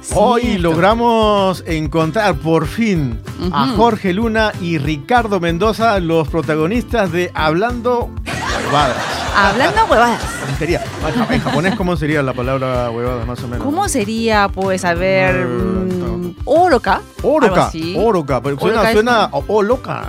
Hoy logramos encontrar por fin a Jorge Luna y Ricardo Mendoza, los protagonistas de Hablando Huevadas. Hablando huevadas. En japonés, ¿cómo sería la palabra huevadas, más o menos? ¿Cómo sería? Pues, a ver... Oroka. Oroka, pero suena loca.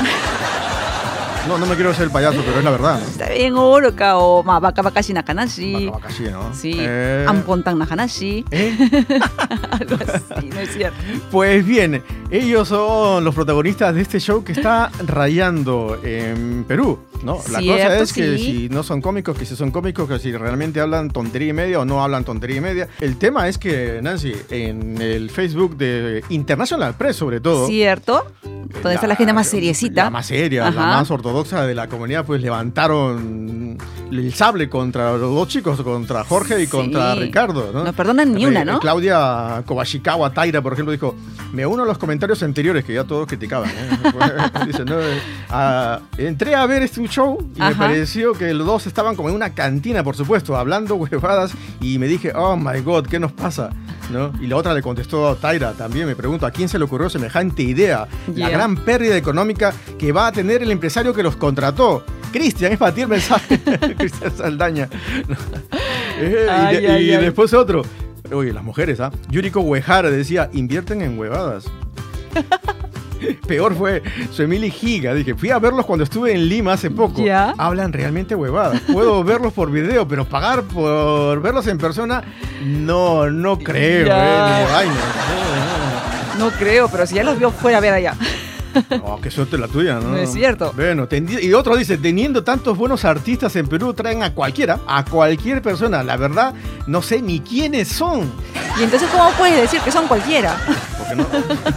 No me quiero hacer el payaso, pero es la verdad, ¿no? Está bien, Oroka o Baka Bakashi Nakanashi. Baka Bakashi, ¿no? Sí, Ampontan Nakanashi. Algo así, no es cierto. Pues bien, ellos son los protagonistas de este show que está rayando en Perú, ¿no? La cosa es que si no son cómicos, que si son cómicos, que si realmente hablan tontería y media o no hablan tontería y media. El tema es que, Nancy, en el Facebook de International Press, sobre todo... ¿Cierto? Donde está la gente más seriecita. La más seria, la más ortodoxa de la comunidad, pues levantaron el sable contra los dos chicos, contra Jorge y contra Ricardo, ¿no? No perdonan ni una, ¿no? Claudia Kobashikawa Taira, por ejemplo, dijo: me uno a los comentarios anteriores que ya todos criticaban, ¿eh? Dice, ¿no? Entré a ver este show y me pareció que los dos estaban como en una cantina, por supuesto, hablando huevadas, y me dije, oh my God, ¿qué nos pasa? ¿No? Y la otra le contestó a Taira también, me pregunto, ¿a quién se le ocurrió semejante idea? La gran pérdida económica que va a tener el empresario que los contrató. Cristian, es para ti el mensaje. Cristian Saldaña. Y después otro. Oye, las mujeres, Yuriko Uehara decía, invierten en huevadas. Peor fue su Emily Higa. Dije, fui a verlos cuando estuve en Lima hace poco. Hablan realmente huevadas. Puedo verlos por video, pero pagar por verlos en persona, no creo. No creo, pero si ya los vio fuera a ver allá. Oh, qué suerte la tuya, ¿no? No es cierto. Bueno, y otro dice, teniendo tantos buenos artistas en Perú, traen a cualquier persona. La verdad, no sé ni quiénes son. Y entonces, ¿cómo puedes decir que son cualquiera? ¿Por qué no?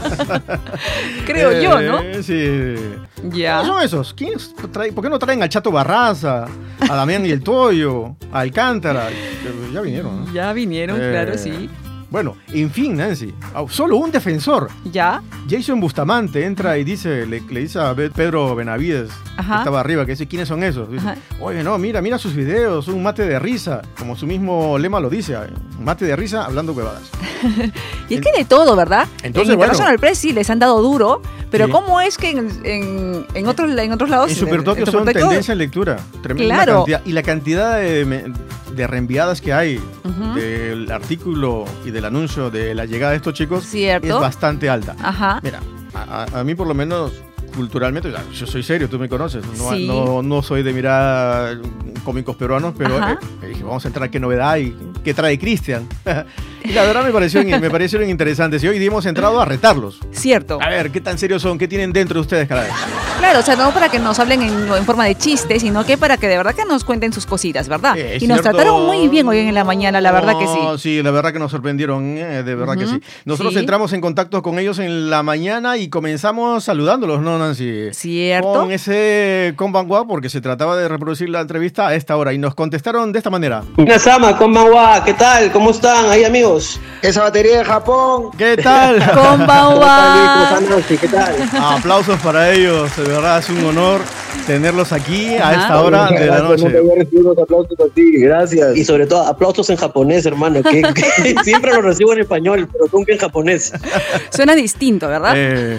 Creo yo, ¿no? Sí. Ya. ¿Quiénes son esos? ¿Por qué no traen al Chato Barraza, a Damián y el Toyo, a Alcántara? Ya vinieron, ¿no? Ya vinieron, claro, sí. Bueno, en fin, Nancy, solo un defensor. ¿Ya? Jason Bustamante entra y dice, le dice a Pedro Benavides, que estaba arriba, que dice, ¿quiénes son esos? Dice, oye, no, mira sus videos, un mate de risa, como su mismo lema lo dice, un mate de risa hablando huevadas. Y es que de todo, ¿verdad? Entonces, en International Press sí les han dado duro, pero ¿cómo es que en otros lados... En Super Tokio son tendencia en lectura, tremenda cantidad. Y la cantidad de reenviadas que hay del artículo y del anuncio de la llegada de estos chicos es bastante alta. Mira, a mí por lo menos culturalmente, yo soy serio, tú me conoces, no soy de mirar cómicos peruanos, pero dije, vamos a entrar a qué novedad y qué trae Cristian. Y la verdad me parecieron interesantes y hoy hemos entrado a retarlos. Cierto. A ver, ¿qué tan serios son? ¿Qué tienen dentro de ustedes cada vez? Claro, o sea, no para que nos hablen en forma de chiste, sino que para que de verdad que nos cuenten sus cositas, ¿verdad? Y nos trataron muy bien hoy en la mañana, la verdad que sí. Sí, la verdad que nos sorprendieron, de verdad que sí. Nosotros entramos en contacto con ellos en la mañana y comenzamos saludándolos, ¿no, Nancy? Cierto. Con ese konbanwa, porque se trataba de reproducir la entrevista a esta hora y nos contestaron de esta manera. Minasama, konbanwa, ¿qué tal? ¿Cómo están ahí, amigos? Esa batería de Japón. ¿Qué tal? Konbanwa. ¿Qué tal? Aplausos para ellos, de verdad es un honor tenerlos aquí a esta hora de la noche. Unos aplausos a ti, gracias. Y sobre todo aplausos en japonés, hermano, que siempre los recibo en español, pero nunca en japonés. Suena distinto, ¿verdad?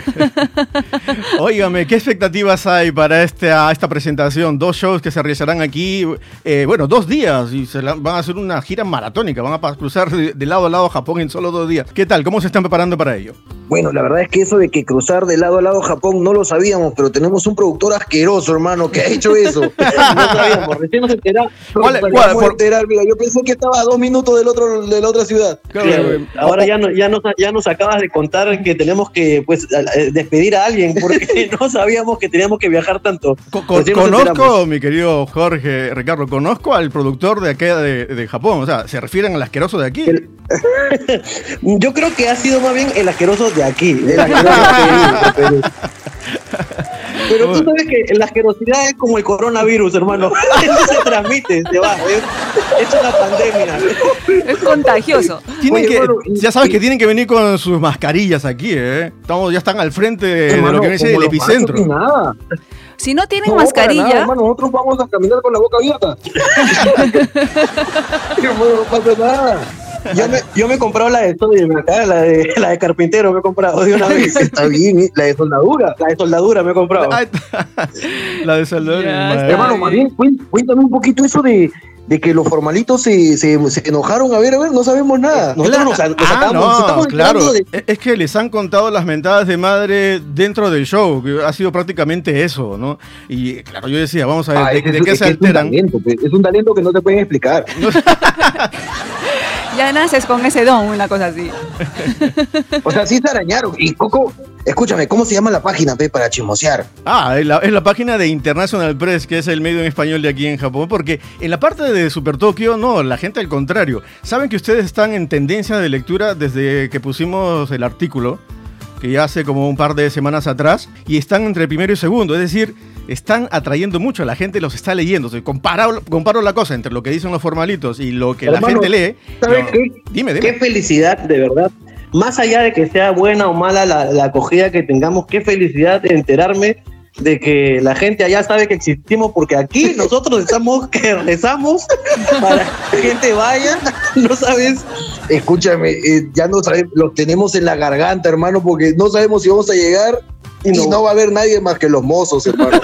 Óigame, ¿qué expectativas hay para esta presentación? 2 shows que se realizarán aquí, 2 días, y van a hacer una gira maratónica, van a cruzar de lado a lado a Japón en solo 2 días. ¿Qué tal? ¿Cómo se están preparando para ello? Bueno, la verdad es que eso de que cruzar de lado a lado Japón no lo sabíamos, pero tenemos un productor asqueroso, hermano, que ha hecho eso. No sabíamos, recién nos enteramos. Mira, yo pensé que estaba a 2 minutos de la otra ciudad. Claro, ahora ya nos acabas de contar que tenemos que despedir a alguien, porque no sabíamos que teníamos que viajar tanto. Conozco, mi querido Jorge, Ricardo, conozco al productor de acá de Japón, o sea, ¿se refieren al asqueroso de aquí? Yo creo que ha sido más bien el asqueroso de aquí, el asqueroso de Perú. Pero tú sabes que la asquerosidad es como el coronavirus, hermano. Eso se transmite, se va. Es una pandemia. Es contagioso. Ya sabes que tienen que venir con sus mascarillas aquí, ¿eh? Ya están al frente de lo que viene el epicentro. Nada. Si no tienen mascarilla... Nada, hermano, nosotros vamos a caminar con la boca abierta. No pasa nada. Yo me he comprado la de Sodio acá, la de carpintero me he comprado de una vez. Está bien, la de soldadura me he comprado. La de soldadura. Hermano, más bien, cuéntame un poquito eso de que los formalitos se enojaron. A ver, no sabemos nada. Nosotros estamos claro. Es que les han contado las mentadas de madre dentro del show, que ha sido prácticamente eso, ¿no? Y claro, yo decía, vamos a ver, ¿de qué se alteran? Es un talento que no te pueden explicar. Ya naces con ese don, una cosa así. O sea, sí se arañaron. Y Coco, escúchame, ¿cómo se llama la página, para chismosear? Es la página de International Press, que es el medio en español de aquí en Japón, porque en la parte de Super Tokio, no, la gente al contrario. Saben que ustedes están en tendencia de lectura desde que pusimos el artículo, que ya hace como un par de semanas atrás, y están entre primero y segundo, es decir, están atrayendo mucho, la gente los está leyendo. O sea, comparo la cosa entre lo que dicen los formalitos y lo que la gente lee. ¿Sabes qué? Dime. Qué felicidad, de verdad. Más allá de que sea buena o mala la acogida que tengamos, qué felicidad de enterarme de que la gente allá sabe que existimos, porque aquí nosotros estamos que rezamos para que la gente vaya, no sabes. Escúchame, ya no sabemos, los tenemos en la garganta, hermano, porque no sabemos si vamos a llegar y no va a haber nadie más que los mozos, hermano.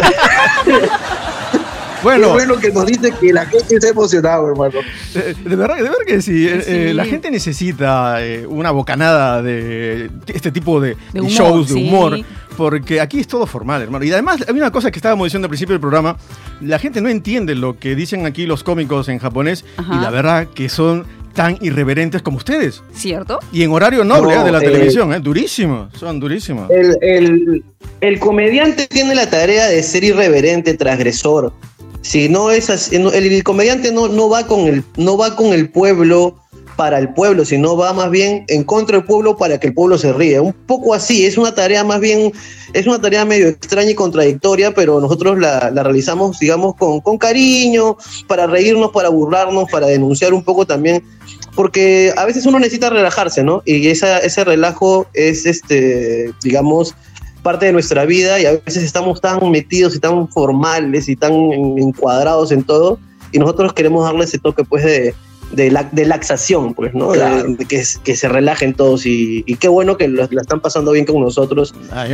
Bueno, qué bueno que nos dice que la gente está emocionada, hermano. De verdad que sí. Sí. La gente necesita una bocanada de este tipo de humor, shows, de humor, porque aquí es todo formal, hermano. Y además, hay una cosa que estábamos diciendo al principio del programa, la gente no entiende lo que dicen aquí los cómicos en japonés, y la verdad que son tan irreverentes como ustedes. ¿Cierto? Y en horario noble de la televisión, durísimos, son durísimos. El comediante tiene la tarea de ser irreverente, transgresor. Si no es así, el comediante no va con el pueblo para el pueblo, sino va más bien en contra del pueblo para que el pueblo se ríe. Un poco así, es una tarea medio extraña y contradictoria, pero nosotros la realizamos, digamos, con cariño, para reírnos, para burlarnos, para denunciar un poco también, porque a veces uno necesita relajarse, ¿no? Y ese relajo es, digamos, parte de nuestra vida, y a veces estamos tan metidos y tan formales y tan encuadrados en todo, y nosotros queremos darle ese toque, pues, de laxación, pues, ¿no? Claro. De que se relajen todos, y qué bueno que la están pasando bien con nosotros.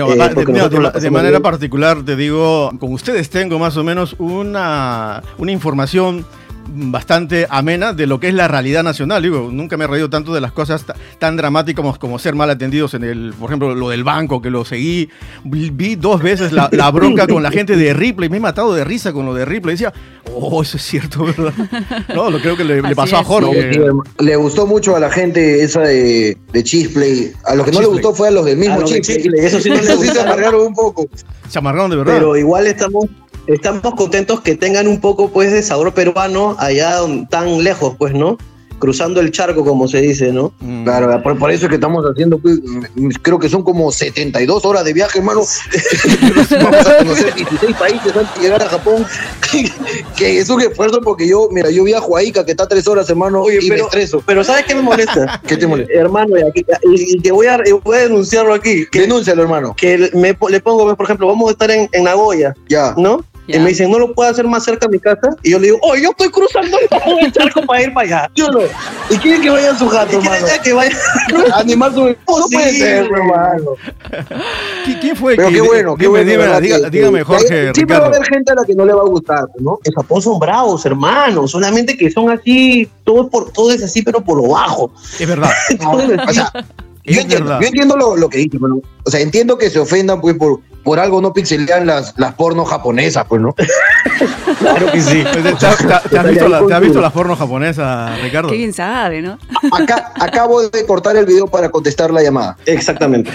De manera particular, te digo, con ustedes tengo más o menos una información bastante amena de lo que es la realidad nacional. Digo, nunca me he reído tanto de las cosas tan dramáticas como ser mal atendidos por ejemplo, lo del banco, que lo seguí. Vi 2 veces la bronca con la gente de Ripley. Me he matado de risa con lo de Ripley. Decía, eso es cierto, ¿verdad? No, lo creo que le pasó a Jorge. Le gustó mucho a la gente esa de Chisplay. A los que no le gustó fue a los del mismo Chisplay. Eso sí no le gustó. Se amargaron un poco. Se amargaron de verdad. Pero igual estamos contentos que tengan un poco, pues, de sabor peruano allá tan lejos, pues, ¿no? Cruzando el charco, como se dice, ¿no? Claro, por eso es que estamos haciendo, pues, creo que son como 72 horas de viaje, hermano. Vamos a conocer 16 países antes de llegar a Japón. Que es un esfuerzo, porque yo viajo a Ica, que está 3 horas, hermano. Oye, y me estreso. Pero ¿sabes qué me molesta? ¿Qué te molesta? Hermano, y que voy a denunciarlo aquí. Denúncialo, hermano. Que le pongo, por ejemplo, vamos a estar en Nagoya, ya, ¿no? Y me dicen, ¿no lo puedo hacer más cerca a mi casa? Y yo le digo, yo estoy cruzando el charco para ir para allá. Yo no. ¿Y quieren que vayan su gato, hermano? Que vaya a animar su... No puede ser, hermano. ¿Quién fue? Pero qué bueno. Dígame, Jorge, siempre va a haber gente a la que no le va a gustar, ¿no? En Japón son bravos, hermano. Solamente que son así, todo es así, pero por lo bajo. Es verdad. O sea, yo entiendo lo que dice, bueno, o sea, entiendo que se ofendan, pues, por algo no pixelean las pornos japonesas, pues, ¿no? Claro que sí. ¿Te has visto las pornos japonesas, Ricardo? Qué bien sabe, ¿no? Acabo de cortar el video para contestar la llamada. Exactamente.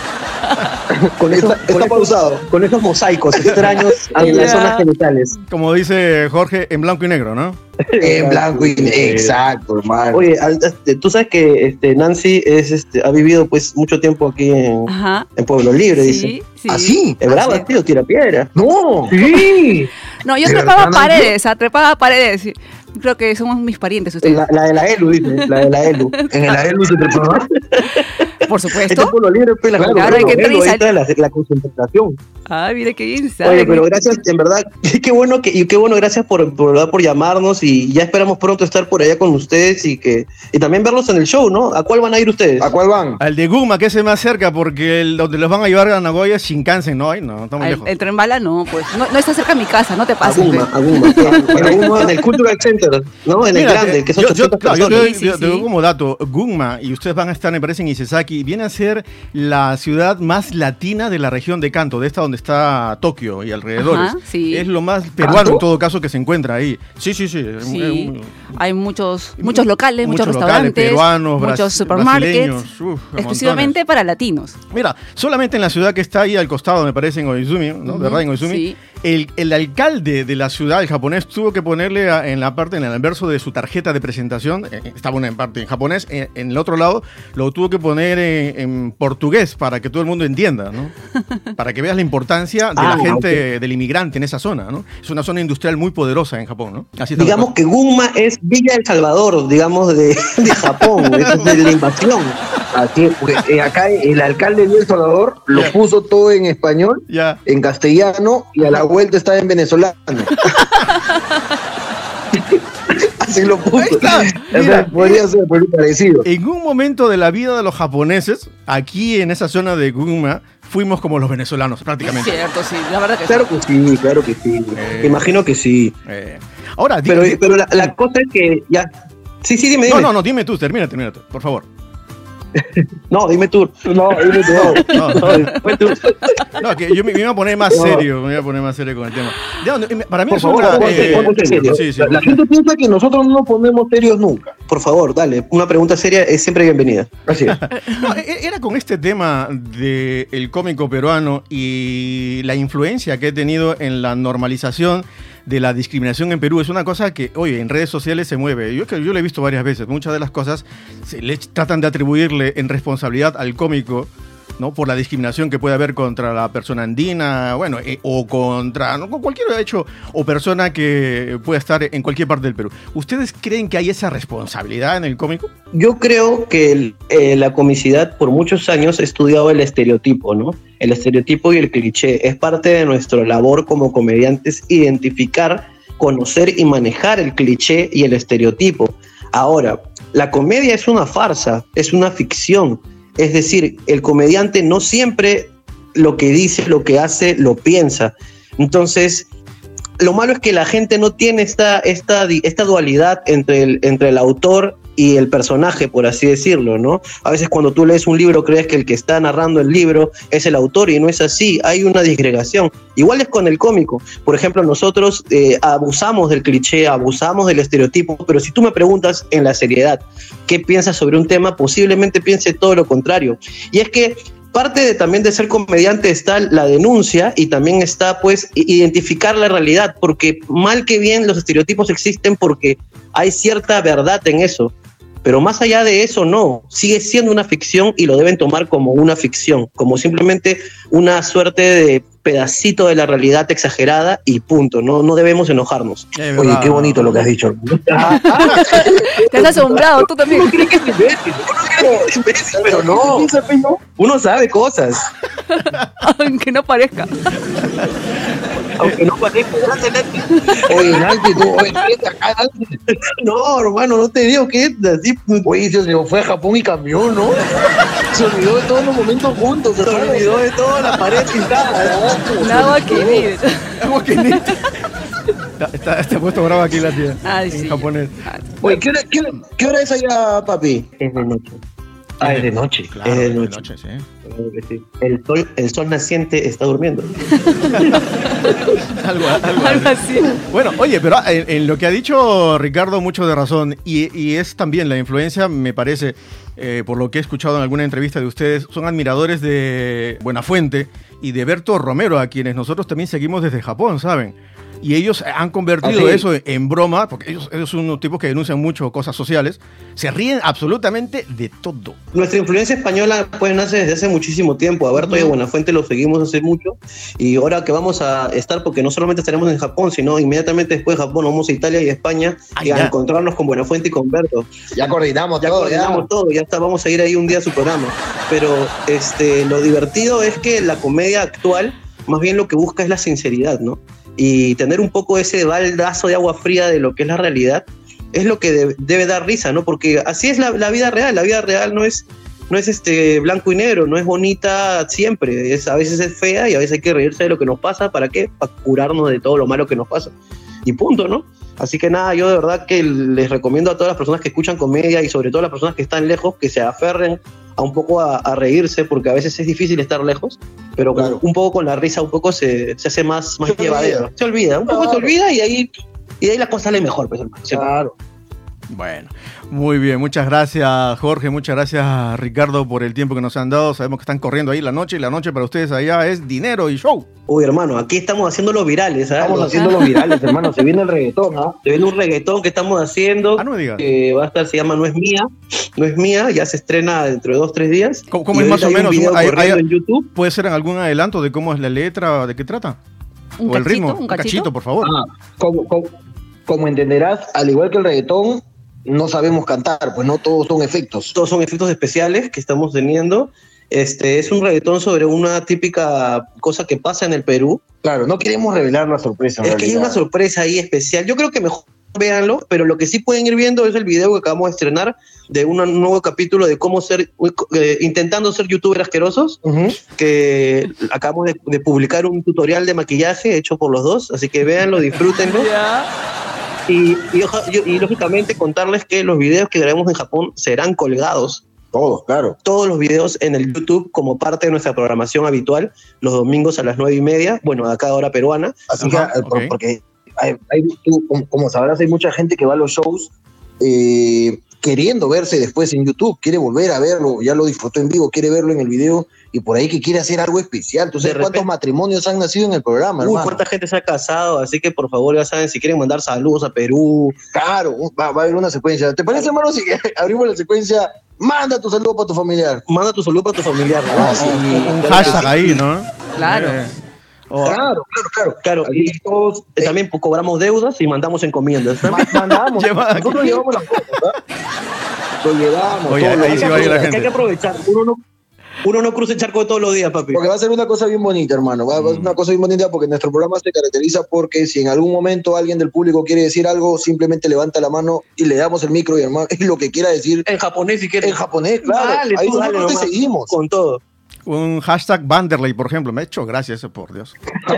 Está pausado. Con esos mosaicos extraños en las zonas genitales. Como dice Jorge, en blanco y negro, ¿no? En blanco y negro, exacto, hermano. Oye, tú sabes que Nancy ha vivido, pues, mucho tiempo aquí en Pueblo Libre, dice. Sí. ¿Ah, sí? Es brava, tío, tira piedra. ¡No! ¡Sí! No, yo trepaba paredes, Creo que somos mis parientes ustedes. La de la ELU, dice. La de la ELU. En el AELU se preparó. Por supuesto. Este pueblo libre, pues, claro, hay que entrar y salir. La concentración. Ah, mire qué bien sabe. Oye, pero gracias, en verdad, qué bueno, gracias por llamarnos, y ya esperamos pronto estar por allá con ustedes y también verlos en el show, ¿no? ¿A cuál van a ir ustedes? ¿A cuál van? Al de Gunma, que es el más cerca, porque donde los van a llevar a Nagoya es Shinkansen, no, estamos lejos. El tren bala no, pues, no está cerca de mi casa, no te pases. A Gunma, en el Cultural Center, ¿no? En el grande, que son 800 personas. Yo te doy como dato, Gunma, y ustedes van a estar, me parece, en Isesaki, viene a ser la ciudad más latina de la región de Kanto, de esta donde está Tokio y alrededores. Ajá, sí. Es lo más peruano en todo caso que se encuentra ahí. Sí. Hay muchos locales, muchos restaurantes, peruanos, muchos supermarkets, exclusivamente para latinos. Mira, solamente en la ciudad que está ahí al costado, me parece, en Oizumi, ¿no? ¿Verdad? En Oizumi. Sí. El alcalde de la ciudad, el japonés, tuvo que ponerle en el anverso de su tarjeta de presentación, estaba una parte en japonés, en el otro lado lo tuvo que poner en portugués para que todo el mundo entienda, ¿no? Para que veas la importancia de la gente, del inmigrante en esa zona, ¿no? Es una zona industrial muy poderosa en Japón, ¿no? Así digamos que Gunma es Villa El Salvador, digamos, de Japón, es de la invasión. Así es, porque acá el alcalde de El Salvador lo puso todo en español, en castellano, y a la vuelta está en venezolano. Así lo puso. Mira, podría ser muy parecido. En un momento de la vida de los japoneses, aquí en esa zona de Gunma, fuimos como los venezolanos, prácticamente. Es cierto, sí, la verdad que claro que sí. Imagino que sí. Ahora, pero la cosa es que ya. Sí, dime. No, dime tú, termina tú, por favor. No, dime tú. No, que yo me iba a poner más serio, con el tema. Para mí es una... La gente piensa que nosotros no nos ponemos serios nunca. Por favor, dale, una pregunta seria es siempre bienvenida. Gracias. Era con este tema del cómico peruano y la influencia que he tenido en la normalización de la discriminación en Perú. Es una cosa que, oye, en redes sociales se mueve. Yo lo he visto varias veces. Muchas de las cosas se le tratan de atribuirle en responsabilidad al cómico, ¿no? Por la discriminación que puede haber contra la persona andina, bueno, o contra cualquier hecho o persona que pueda estar en cualquier parte del Perú. ¿Ustedes creen que hay esa responsabilidad en el cómico? Yo creo que la comicidad por muchos años ha estudiado el estereotipo, ¿no? El estereotipo y el cliché. Es parte de nuestra labor como comediantes identificar, conocer y manejar el cliché y el estereotipo. Ahora, la comedia es una farsa, es una ficción. Es decir, el comediante no siempre lo que dice, lo que hace, lo piensa. Entonces, lo malo es que la gente no tiene esta dualidad entre el autor y el personaje, por así decirlo, ¿no? A veces cuando tú lees un libro crees que el que está narrando el libro es el autor y no es así, hay una disgregación. Igual es con el cómico. Por ejemplo, nosotros abusamos del cliché, abusamos del estereotipo, pero si tú me preguntas en la seriedad qué piensas sobre un tema, posiblemente piense todo lo contrario. Y es que parte también de ser comediante está la denuncia y también está, pues, identificar la realidad, porque mal que bien los estereotipos existen porque hay cierta verdad en eso. Pero más allá de eso, no, sigue siendo una ficción y lo deben tomar como una ficción, como simplemente una suerte de pedacito de la realidad exagerada y punto, no debemos enojarnos. Oye, qué bonito lo que has dicho. Te has asombrado, tú también. Uno cree que es imbécil, pero no. Uno sabe cosas. Aunque no parezca. Aunque no parezca. Oye, Nancy, tú, no, hermano, no te digo que es así. Oye, se fue a Japón y cambió, ¿no? Se olvidó de todos los momentos juntos. Se olvidó de toda la pared pintada. Agua que vive. Agua que vive. Está puesto bravo aquí la tía. En japonés. Oye, ¿qué hora es allá, papi? Es de noche. Es de noche. Claro, es de noche, sí. El sol naciente está durmiendo. algo así. Bueno, oye, pero en lo que ha dicho Ricardo, mucho de razón. Y es también la influencia, me parece, por lo que he escuchado en alguna entrevista de ustedes, son admiradores de Buenafuente y de Berto Romero, a quienes nosotros también seguimos desde Japón, ¿saben? y ellos han convertido eso en broma, porque ellos son unos tipos que denuncian mucho cosas sociales, se ríen absolutamente de todo. Nuestra influencia española pues nace desde hace muchísimo tiempo. A Berto y a Buenafuente lo seguimos hace mucho, y ahora que vamos a estar, porque no solamente estaremos en Japón, sino inmediatamente después de Japón vamos a Italia y España y a encontrarnos con Buenafuente y con Berto. Ya coordinamos todo, ya está, vamos a ir ahí un día a su programa. Pero lo divertido es que la comedia actual más bien lo que busca es la sinceridad, ¿no? Y tener un poco ese baldazo de agua fría de lo que es la realidad es lo que debe dar risa, ¿no? Porque así es la vida real. La vida real no es blanco y negro, no es bonita siempre. A veces es fea y a veces hay que reírse de lo que nos pasa. ¿Para qué? Para curarnos de todo lo malo que nos pasa. Y punto, ¿no? Así que nada, yo de verdad que les recomiendo a todas las personas que escuchan comedia y sobre todo a las personas que están lejos, que se aferren a un poco a reírse, porque a veces es difícil estar lejos, pero claro, un poco con la risa un poco se hace más llevadero. Se olvida, un poco se olvida y ahí la cosa sale mejor, pues, hermano. Claro. Bueno, muy bien, muchas gracias Jorge, muchas gracias Ricardo por el tiempo que nos han dado. Sabemos que están corriendo ahí la noche, y la noche para ustedes allá es dinero y show. Uy, hermano, aquí estamos haciendo los virales, ¿sabes? Estamos haciendo los virales, hermano. Se viene el reggaetón, ¿no? Se viene un reggaetón que estamos haciendo, no me digas. Que va a estar, se llama No es Mía, ya se estrena dentro de 2-3 días. ¿Cómo es más o menos? En YouTube. ¿Puede ser algún adelanto de cómo es la letra, de qué trata? ¿O el ritmo? Un cachito, por favor. Como entenderás, al igual que el reggaetón, no sabemos cantar, pues no todos son efectos. Todos son efectos especiales que estamos teniendo. Es un reggaetón sobre una típica cosa que pasa en el Perú. Claro, no queremos revelar la sorpresa. Es que hay una sorpresa ahí especial. Yo creo que mejor véanlo, pero lo que sí pueden ir viendo es el video que acabamos de estrenar de un nuevo capítulo de cómo intentando ser youtubers asquerosos, que acabamos de publicar un tutorial de maquillaje hecho por los dos, así que véanlo, disfrútenlo. Y lógicamente contarles que los videos que grabemos en Japón serán colgados. Todos, claro. Todos los videos en el YouTube como parte de nuestra programación habitual, los domingos a las 9:30, bueno, a cada hora peruana. Así que, porque como sabrás, hay mucha gente que va a los shows queriendo verse después en YouTube, quiere volver a verlo, ya lo disfrutó en vivo, quiere verlo en el video, y por ahí que quiere hacer algo especial. Entonces, ¿cuántos matrimonios han nacido en el programa, hermano? Cuánta gente se ha casado, así que por favor, ya saben, si quieren mandar saludos a Perú. Claro, va a haber una secuencia. ¿Te parece, hermano, si abrimos la secuencia? Manda tu saludo para tu familiar. Manda tu saludo para tu familiar, ¿no? Un hashtag ahí, ¿no? Claro. Claro. Y todos también cobramos deudas y mandamos encomiendas. Mandamos. Nosotros llevamos las cosas, ¿verdad? Lo llevamos. Oye, ahí sí va a ir la gente. Hay que aprovechar. Uno no cruza el charco todos los días, papi. Porque va a ser una cosa bien bonita, hermano. Va a ser una cosa bien bonita porque nuestro programa se caracteriza porque si en algún momento alguien del público quiere decir algo, simplemente levanta la mano y le damos el micro y hermano, y lo que quiera decir. En japonés, si quieres. En japonés, claro. Dale, ahí nosotros te seguimos. Con todo. Un hashtag Vanderlei, por ejemplo. Me ha hecho gracia eso, por Dios.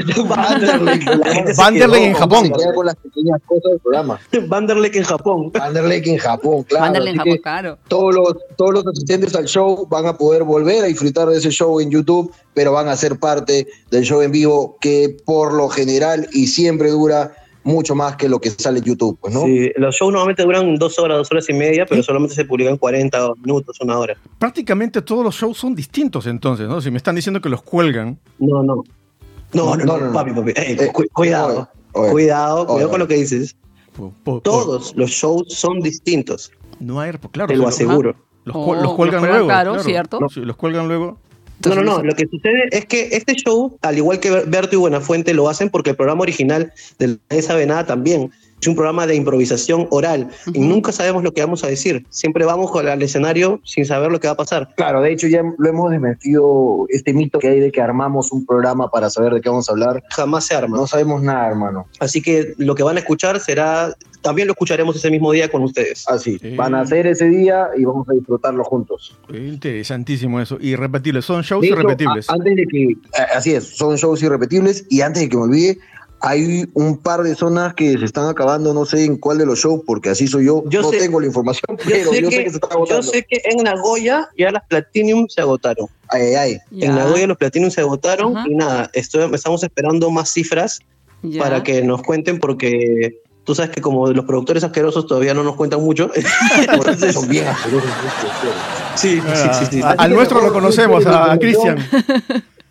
Vanderlei en Japón. Se queda con las pequeñas cosas del programa. Vanderlei en Japón. Vanderlei en Japón, claro. Vanderlei en Japón, claro. Todos los asistentes al show van a poder volver a disfrutar de ese show en YouTube, pero van a ser parte del show en vivo que por lo general y siempre dura mucho más que lo que sale en YouTube, pues, ¿no? Sí, los shows normalmente duran 2 horas, 2 horas y media, pero solamente se publican 40 minutos, 1 hora. Prácticamente todos los shows son distintos entonces, ¿no? Si me están diciendo que los cuelgan. No, papi. Cuidado con lo que dices. Todos los shows son distintos. No hay, claro. Te lo aseguro. Los cuelgan luego. Claro, ¿cierto? Sí, los cuelgan luego. No, lo que sucede es que este show, al igual que Berto y Buenafuente lo hacen porque el programa original de Nadie Sabe Nada también es un programa de improvisación oral y nunca sabemos lo que vamos a decir. Siempre vamos al escenario sin saber lo que va a pasar. Claro, de hecho ya lo hemos desmentido, este mito que hay de que armamos un programa para saber de qué vamos a hablar. Jamás se arma. No sabemos nada, hermano. Así que lo que van a escuchar será... También lo escucharemos ese mismo día con ustedes. Así, van a hacer ese día y vamos a disfrutarlo juntos. Interesantísimo eso. Irrepetibles, son shows irrepetibles. Antes de que, así es, son shows irrepetibles y antes de que me olvide, hay un par de zonas que se están acabando, no sé en cuál de los shows, porque así soy yo. No tengo la información, pero yo sé que se están agotando. Yo sé que en Nagoya ya las Platinum se agotaron. En Nagoya los Platinum se agotaron y nada, estamos esperando más cifras para que nos cuenten porque... Tú sabes que como los productores asquerosos todavía no nos cuentan mucho. Entonces, son bien asquerosos. Sí. Al nuestro lo conocemos, a Cristian.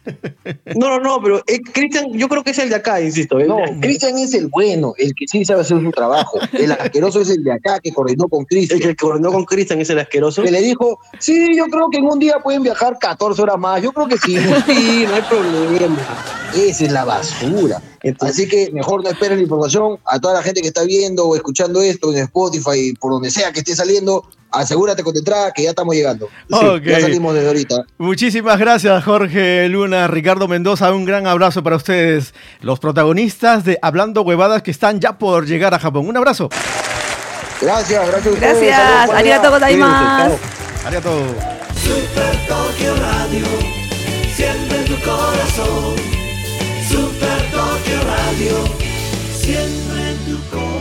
No, pero Cristian, yo creo que es el de acá, insisto. No, Cristian es el bueno, el que sí sabe hacer su trabajo. El asqueroso es el de acá que coordinó con Cristian. El que coordinó con Cristian es el asqueroso. Que le dijo, sí, yo creo que en un día pueden viajar 14 horas más. Yo creo que sí. Sí, no hay problema. Esa es la basura. Así que mejor no esperen la información. A toda la gente que está viendo o escuchando esto en Spotify, por donde sea que esté saliendo, asegúrate con tu entrada que ya estamos llegando. Okay. Sí, ya salimos desde ahorita. Muchísimas gracias, Jorge Luna, Ricardo Mendoza. Un gran abrazo para ustedes, los protagonistas de Hablando Huevadas que están ya por llegar a Japón. Un abrazo. Gracias a ustedes. Gracias. Arigato gozaimasu. Arigato. Super Tokio Radio, siempre en tu corazón. Super Tokio Radio, siempre en tu corazón.